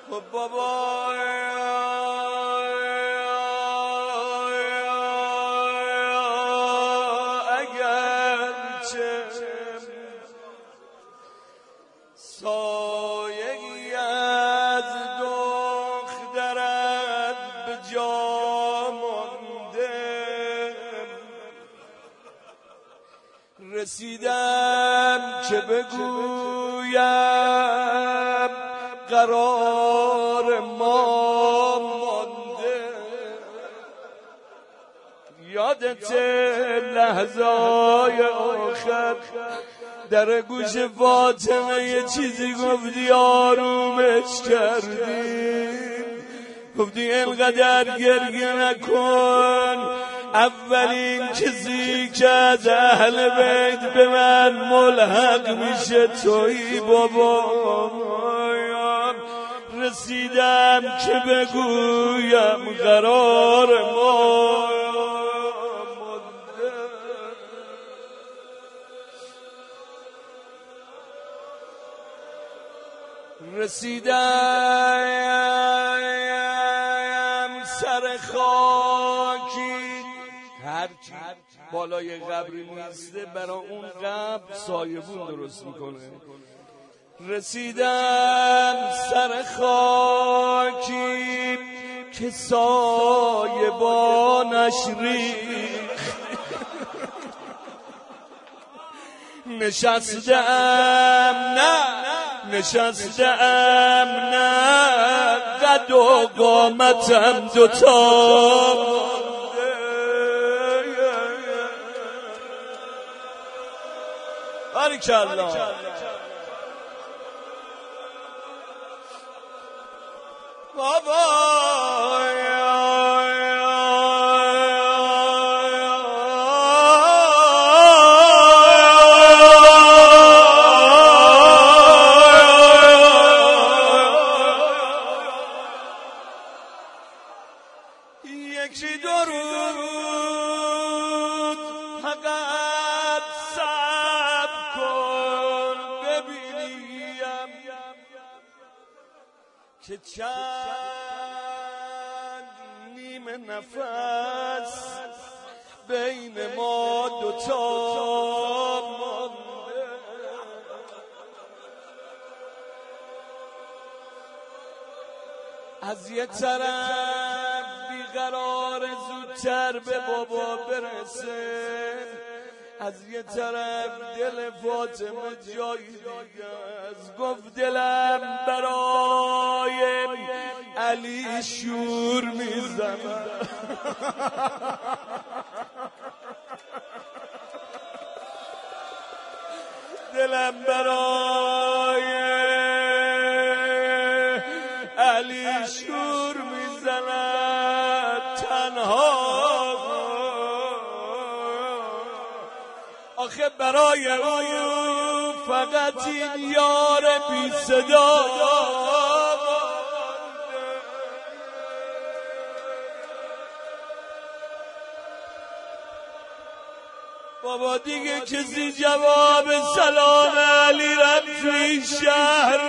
خب بابا اگرچه سایه‌ای از دخترت به جا مانده، رسیدم که بگویم قرار ما مانده. یادت لحظه‌های آخر در گوش فاطمه یه چیزی گفتی آرومش کردی، گفتی اینقدر گریه نکن، اولین کسی که از اهل بیت به من ملحق میشه تویی بابا. رسیدم که بگویم قرار ما مانده. رسیدم سر خاکی، هرچی بالای قبری نیسته برای اون قبر سایبون درست میکنه. رسیدم سر خاکی که سایبانش ریخت، نشستم نه قد و قامتم دوتا. باریکالله. بابا یکی درود فقط صبر کن ببینیم که چند نیمه نفس بین ما دوتا مانده. از یه طرف بیقرار زودتر به بابا برسه، از یه طرف دل فاطمه جایی دیگه است. گفت دلم برای علی شور میزنه. دلم برای علی شور میزنه تنها. آخه برای او فقط این یار بی صدا. بابا دیگه کسی جواب سلام علی رفتی شهر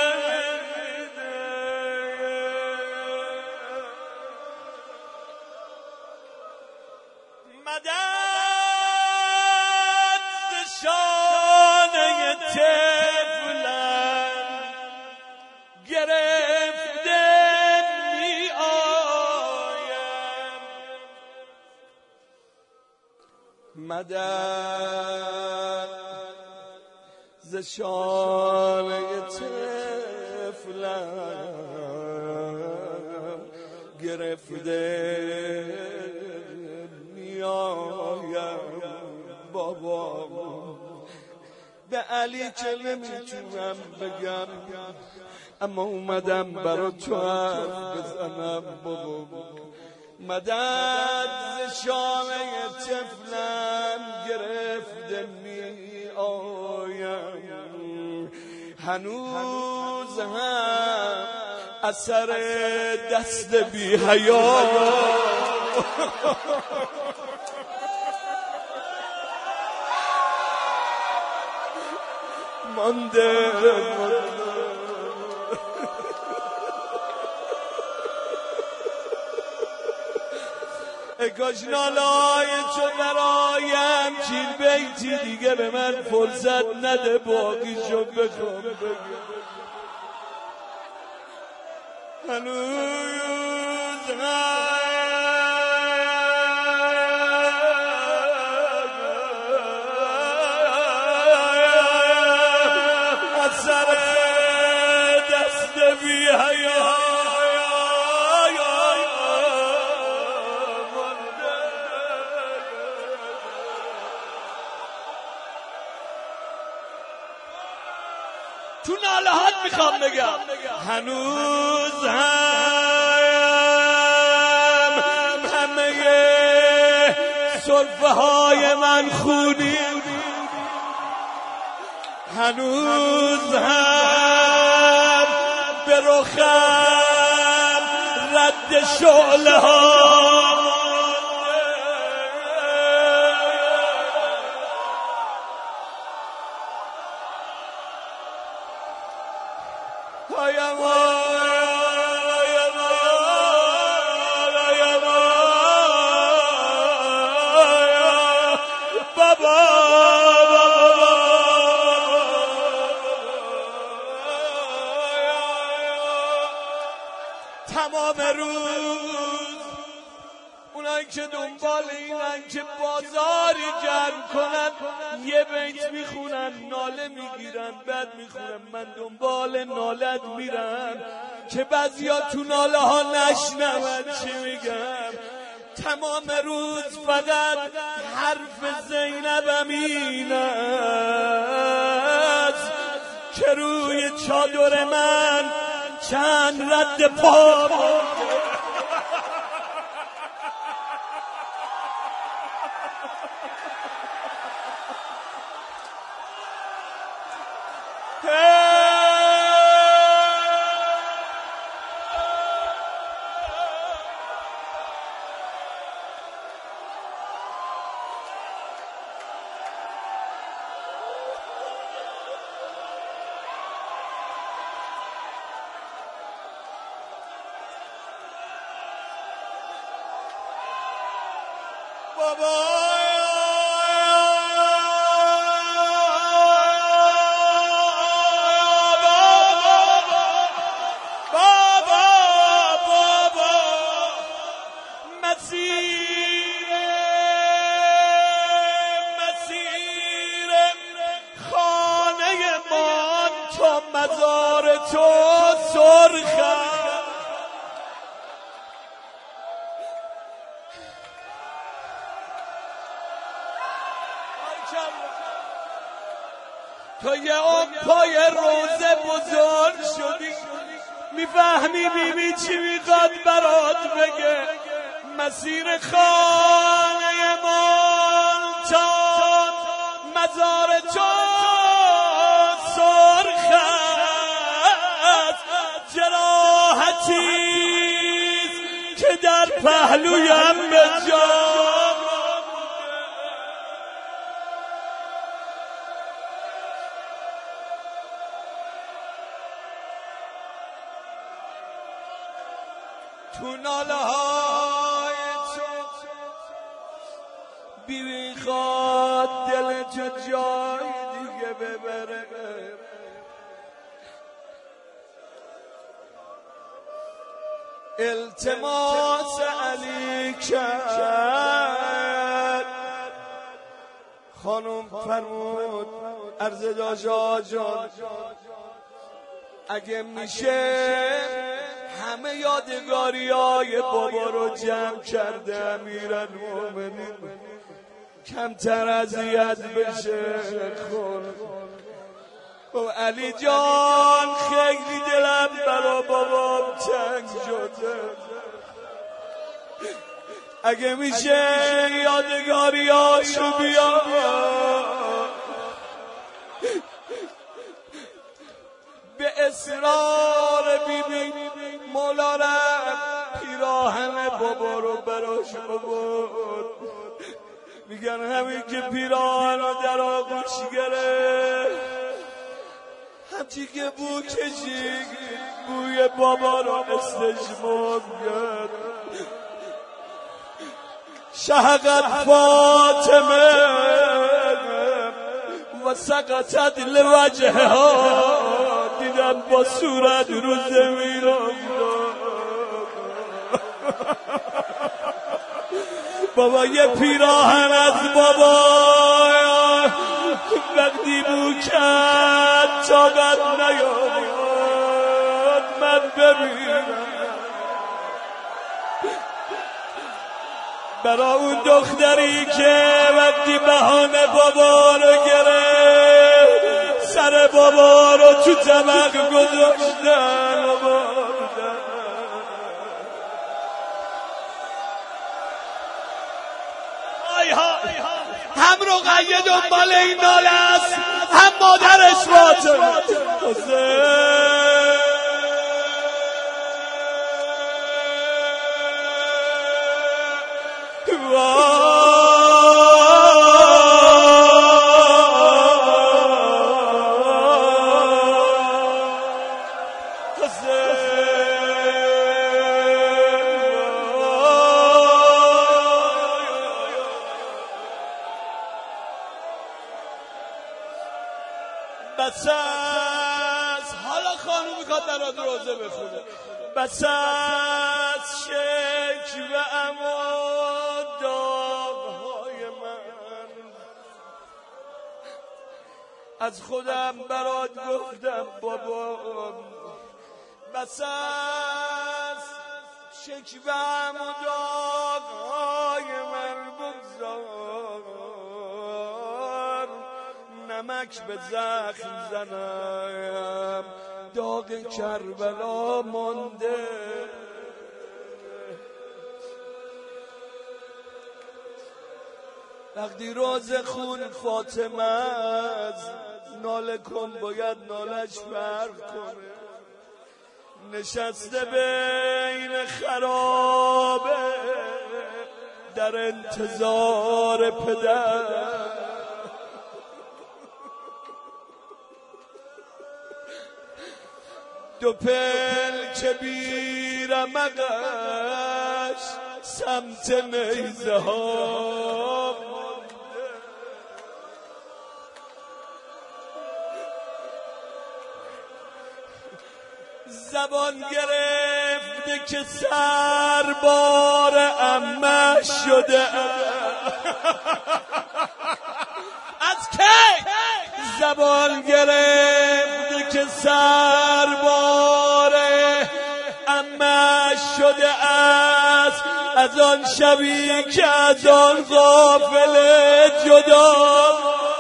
شانه طفلم گرفته می آیم، مدد ز شانه طفلم گرفته می آیم. بابا به علی که نمیتونم بگم، اما اومدم برا تو حرف بزنم. بابا مدد ز شانه طفلم گرفته می آیم، هنوز هم اثر دست بی حیا مانده. کاش نالای چو برایم چین بیتی دیگه به من فرصت نده باقیشو بخوام هنوز از سر دست بی حیا تو نالهات میخوام بگم هنوز هم همه سرفه های من خونی هنوز هم به رخم رد شعله ها تمام روز اونایی که دنبال اینن که بازاری جمع کنن یه بیت میخونن ناله میگیرن بعد میخونن من دنبال نالت میرم که بعضیا تو ناله ها نشنون چی میگم تمام روز فقط حرف زینبم این است که روی چادر من چند رد پا بابا مسیر خانه من تا مزار تو سرخم تو یه عمر پای روزه بزرگ شدی میفهمی بیبی چی میخواد برات بگه مسیر خانه من تا مزار تو سرخ است جراحتیست که در پهلویم به جا تو ناله های تو بیبی خواد دل تو جای دیگه ببره التماس علی کرد خانم فرمود عرض داشت جان اگه میشه همه یادگاریای بابا رو جمع کرده امیرالمومنین کمتر اذیت بشه خب علی جان خیلی دلم برا بابام تنگ شده اگه میشه یادگاریاشو بیا به اصرار بیبی مولا رفت پیراهن بابا رو براش آورد میگن همین که پیراهن رو در آغوش گرفت همچی که بو کشید بوی بابا رو استشمام کرد شهقت فاطمه و سقطت لوجهها، دیدم با صورت رو زمین افتاد. بابا یه پیراهن از بابا وقتی بو کرد طاقت نیامد من ببینم. برا اون دختری که وقتی بهانه بابا رو گرفت سر بابا رو تو طبق گذاشتن و بردن. هم رقیه دنبال این ناله است، هم مادرش فاطمه. بس از حالا خانوم میخواد در روزه بخونه. بس از شک و اما داغ‌های من از خودم برات گفتم بابا. بس از شک و اما داغ‌های من بگذار، نمک به زخم زنم داغ کربلا مانده. وقتی روز خون فاطمه از ناله کن باید نالش فرق کنه. نشسته بین خرابه در انتظار پدر، دو پلک بیرمقش سمت نیزه ها، زبان گرفته که سربار عمه شده. از کی زبان گرفته که سربار عمه شده است، از آن شبی که از آن غافل جدا.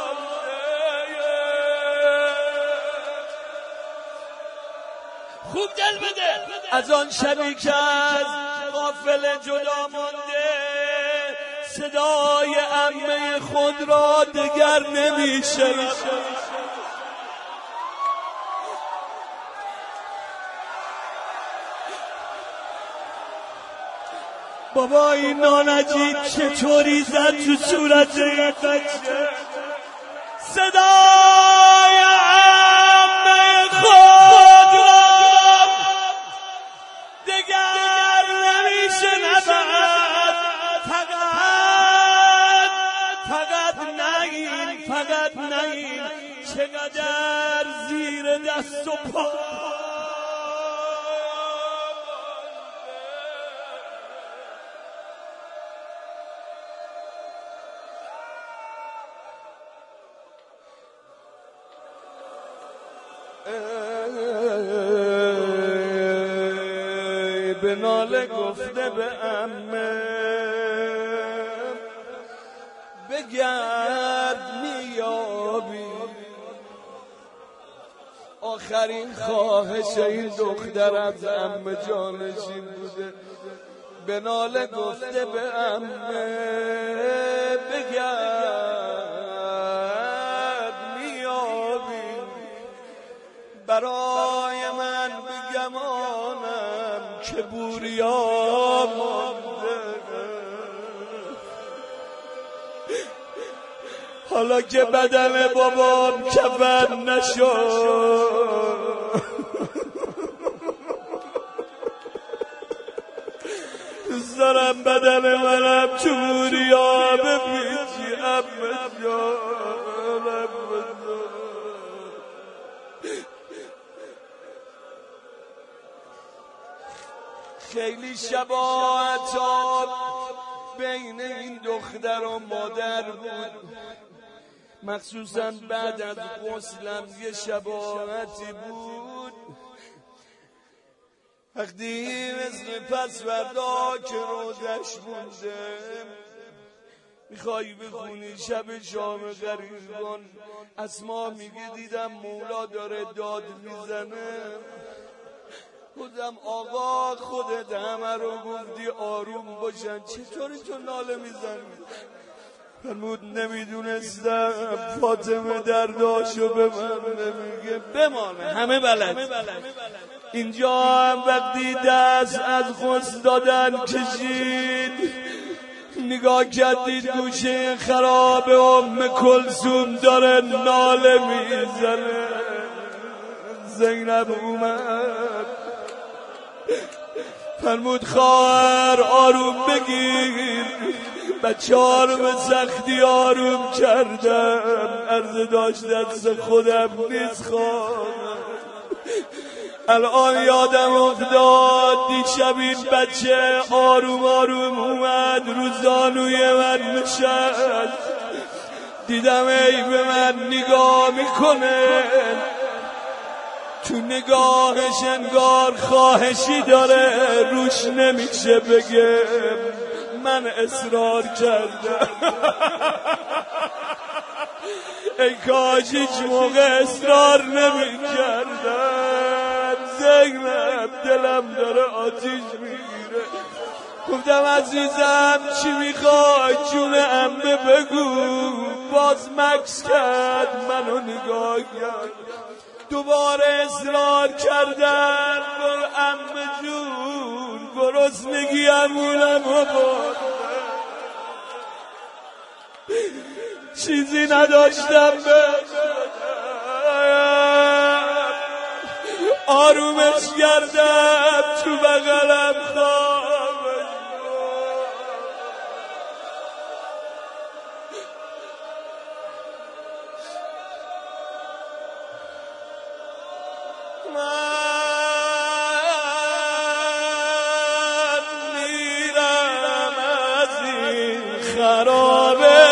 خوب دل بده. از آن شبی که از غافل جدا مانده، صدای عمه خود را دگر نمی‌شنود. بابا این نانجید چطوری زد تو صورت این بچه. صدای عمه خود را دگر نمی‌شنود. فقط نگین چقدر زیر دست و پا. به ناله گفته به عمه بگرد میابی. آخرین خواهش این دختر از عمه جانشین بوده. به ناله گفته به عمه بگرد میابی، برای من بگمانم که بوریا مانده. حالا که بدن بابام کفن نشد، دارم بدن منم تو موریا بپیچی امه جان. خیلی شباهت بین این دختر و مادر بود، مخصوصا بعد از غسلم یه شباهتی بود. وقتی مثل پسوردا که روزش مونده میخوایی بخونی شب شام غریبان، اسما میگه دیدم مولا داره داد میزنه. خودم آقا خودت همه رو گفتی آروم باشن، چطوری تو ناله میزنی؟ فرمود نمیدونستم فاطمه درداشو به من نمیگه. بمانه همه بلد. اینجا هم وقتی دست از غسل دادن کشید، نگاه کردید گوشه خراب ام کلثوم داره ناله میزنه. زینب اومد فرمود خواهر آروم بگیر، بچه ها رو به سختی آروم کردم، عرض داشت دست خودم نیست خواهر. الان یادم افتاد دیشب این بچه آروم آروم اومد رو زانوی من نشست، دیدم ای به من نگاه میکنه، تو نگاهش انگار خواهشی داره، روش نمیشه بگه من اصرار کردم. ای کاش هیچ موقع اصرار نمی کردم. زینب دلم داره آتیش میگیره. گفتم عزیزم چی میخوای جون عمه بگو. باز مکس کرد، منو نگاه کرد، دوباره اصرار کردن بر عمه جون گرسنگی امونم و برد، چیزی نداشتم آرومش کردم تو بغلم خوابش من میرم از این خرابه،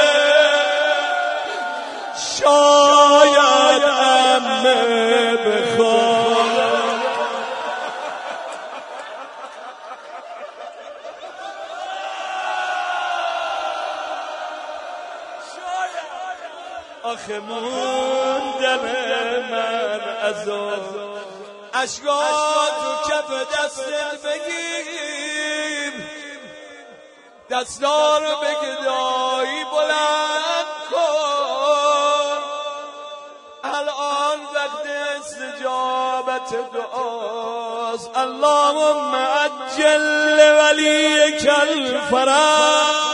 شاید عمه بخواد. آخه موندم من از اشکا تو کف دستت بگیر، دستا رو به گدایی بلند کن. الان وقت استجابت دعاست. اللهم عجل ولیک الفرج